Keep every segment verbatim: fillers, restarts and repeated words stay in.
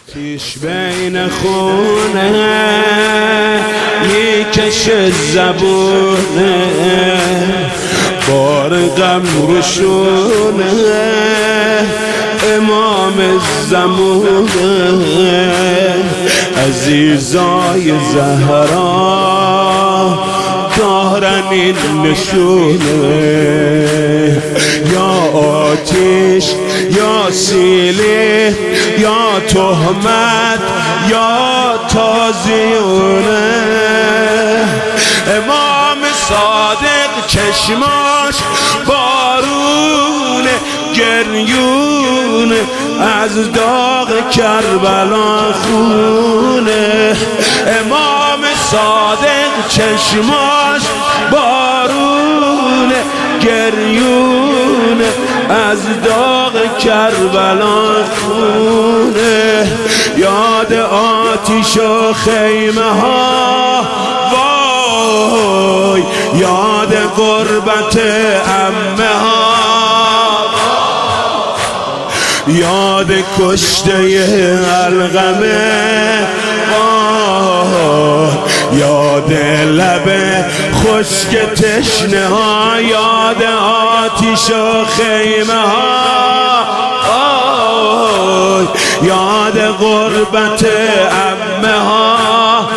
آتیش بین خونه میکش زبونه، بار غم روشونه امام زمونه. عزیزای زهرا دارن این نشونه، یا آتیش یا سیلی یا تهمت یا تازیونه. امام صادق چشماش بارون گریون، از داغ کربلا خونه. امام صادق چشماش بارون گریون، از داغ کربلا خونه. یاد آتیش و خیمه ها وای، یاد غربت عمه ها، یاد کشته علقمه، یاد لب خشک تشنه ها، یاد آتیش و خیمه ها، یاد غربت عمه ها،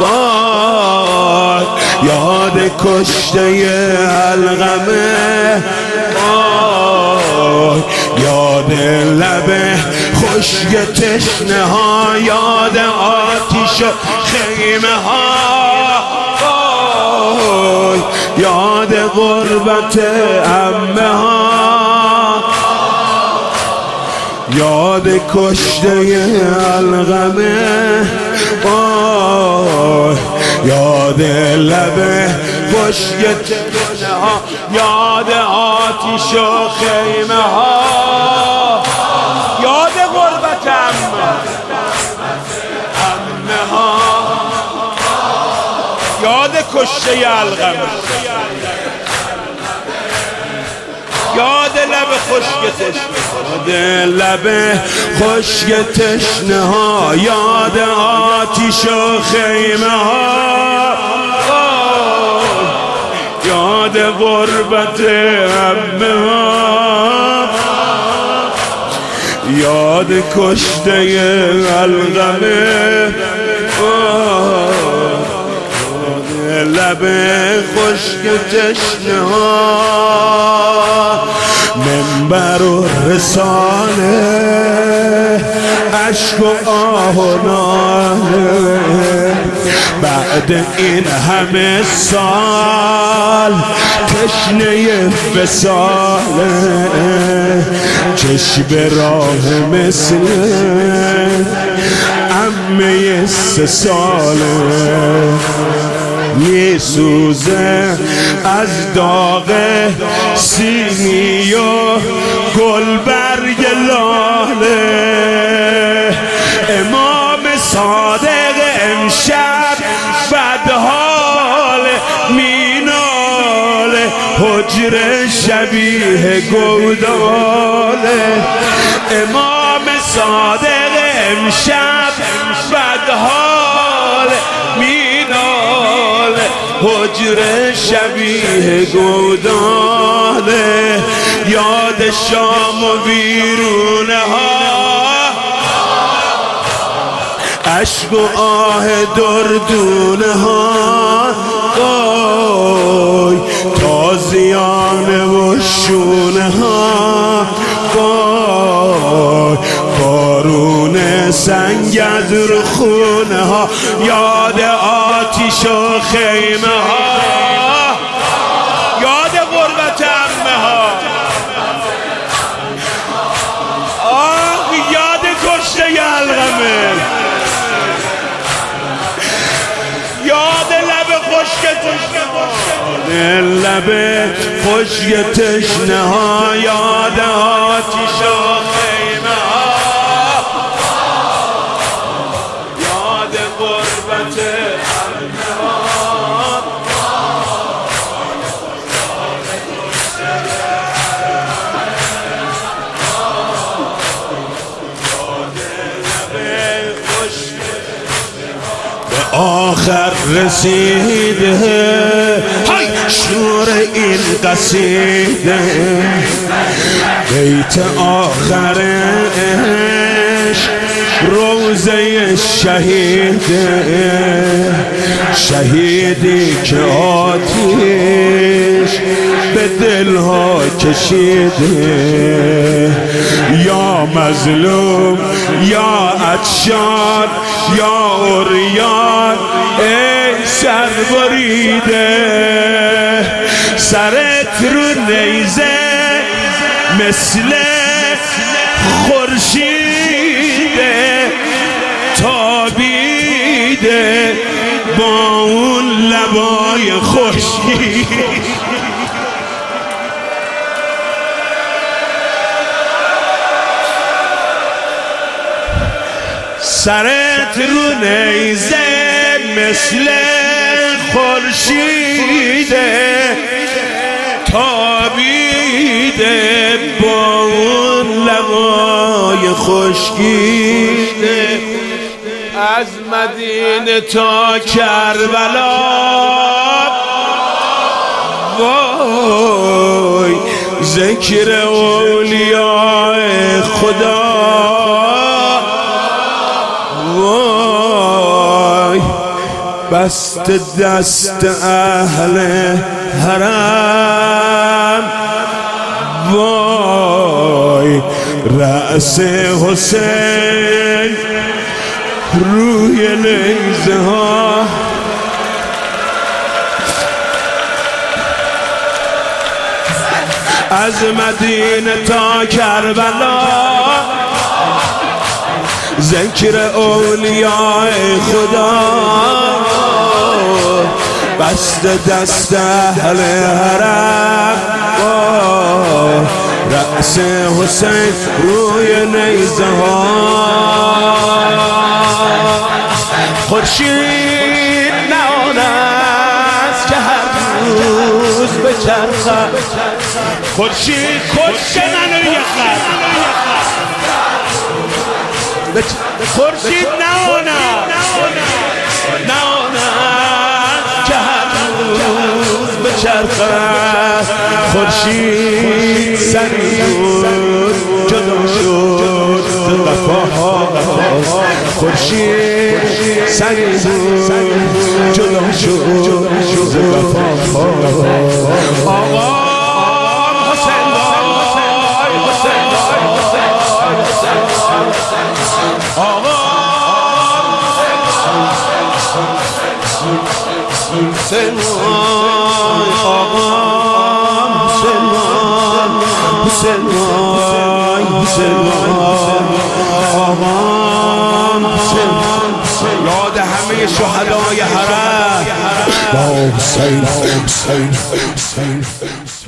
یاد کشته علقمه، یاد لب خشک تشنه ها، یاد آتیش و خیمه ها، یاد غربت عمه ها، یاد کشته علقمه، یاد لب خشک تشنه ها، یاد آتیش و خیمه ها، یاد غربت عمه ها، یاد کشته علقمه، یاد لب خشک تشنه، یاد لب خشک تشنه ها، یاد آتیش و خیمه ها، یاد غربت عمه ها، یاد کشته علقمه، لب خشک تشنه ها. منبر و رسانه، اشک و آه و ناله، بعد این همه سال تشنه وصاله، چشم راه مثل عمه سه ساله، می سوزه از داغ سینی و گلبرگ لاله. امام صادق امشب بدحال میناله، حجره شبیه گوداله. امام صادق امشب بدحال میناله، حجره شبیه گوداله. یاد شام و ویرونه ها، اشک و آه دردونه ها، وای تازیانه و شونه ها، وای بارون سنگ از رخونه ها، یاد آتیش و خیمه ها، یاد غربت عمه ها، آه یاد کشته علقمه، یاد لب خشک تشنه ها، لب خشک تشنه ها، یاد آتیش و خیمه ها، یاد غربت عمه ها، یاد لب آخر رسیده های شور این قصیده بیت آخرش روزه شهیده شهیدی که آتیش به دلها کشیده یا مظلوم یا عطشان یا عریان ای سر بریده سرت رو نیزه مثل خورشیده تابیده با اون لبای خوشی سرت رو نیزه مثل خورشیده تابیده با اون لبای خشکیده از مدینه تا کربلا وای ذکر اولیاء خدا وای بست دست اهل حرم وای رأس حسین روی نیزه ها از مدینه تا کربلا ذکر اولیاء خدا بست دست اهل حرم رأس حسین روی نیزه ها خورشید نه آن است که هر روز بچرخد خورشید کشته منو یخد خورشید نه آن نه آن است که هر روز بچرخد خورشید سری بود جدا شد وفاها خورشید سری بود جدا شد وفاها آقا حسین حسین آقا حسین آقا حسین حسین آقا حسین یاد همه شهدای حرم با حسین حسین حسین